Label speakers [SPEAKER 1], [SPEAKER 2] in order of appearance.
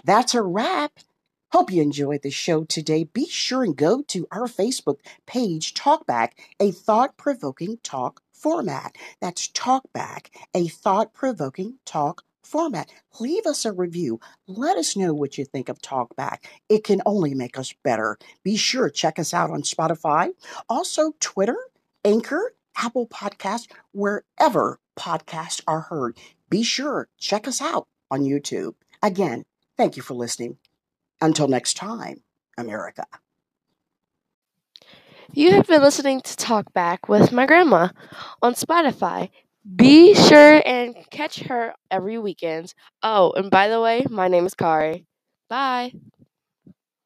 [SPEAKER 1] That's a wrap. Hope you enjoyed the show today. Be sure and go to our Facebook page, Talkback, a thought provoking talk format. That's Talkback, a thought provoking talk format. Leave us a review. Let us know what you think of Talkback. It can only make us better. Be sure check us out on Spotify, also Twitter, Anchor, Apple Podcasts, wherever podcasts are heard. Be sure check us out on YouTube. Again, thank you for listening. Until next time, America.
[SPEAKER 2] You have been listening to Talk Back with my grandma on Spotify. Be sure and catch her every weekend. Oh, and by the way, my name is Kari. Bye.